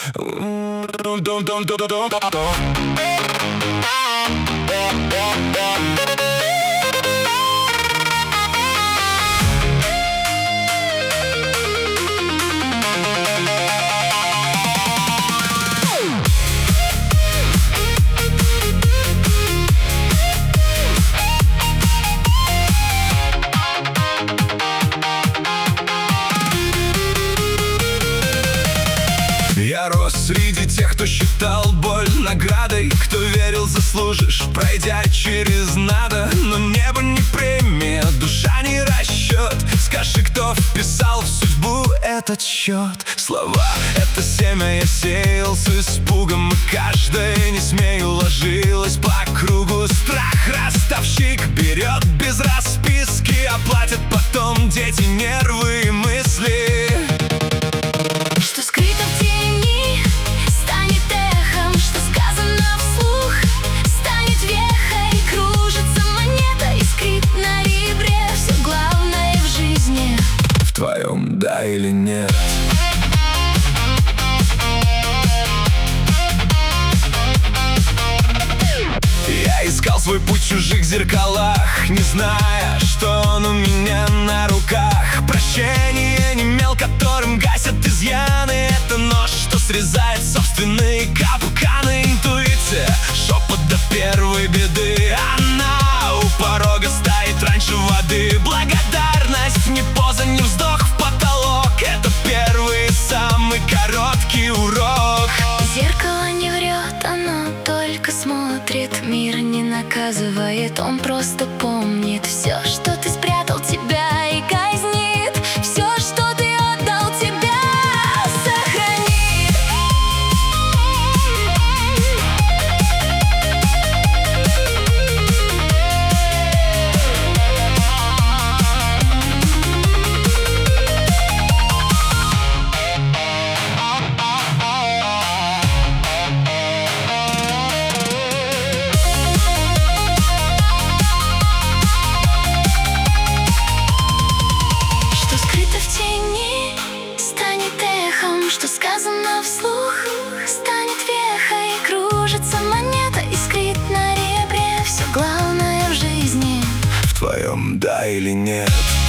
Я рос среди тех, кто считал боль наградой, кто верил, заслужишь, пройдя через надо. Но небо не премия, душа не расчет. Скажи, кто вписал в судьбу этот счет? Слова — это семя, я сеял с испугом, и каждая не смею ложилась по кругу. Страх ростовщик берет без расписки, оплатят потом дети нервы и мысли. Что скрыто в тени, станет эхом, что сказано вслух, станет вехой. Кружится монета, искрит на ребре. Все главное в жизни В твоем да или нет. Я искал свой путь в чужих зеркалах, не зная, что он у меня на руках. Прощение не мел, которым гасят изъяны. Это нож, что срезает собственные капканы. Интуиция, шепот до первой беды. Она у порога стоит раньше воды. Благодарность, ни поза, ни вздох в потолок. Это первый и самый короткий урок. зеркало не врет, оно только смотрит. Мир не наказывает, он просто помнит. Все, что ты спрятал, тебя и казнит. Все, что ты отдал, тебя сохранит. Что сказано вслух, станет вехой. Кружится монета, искрит на ребре. Все главное в жизни В твоем да или нет.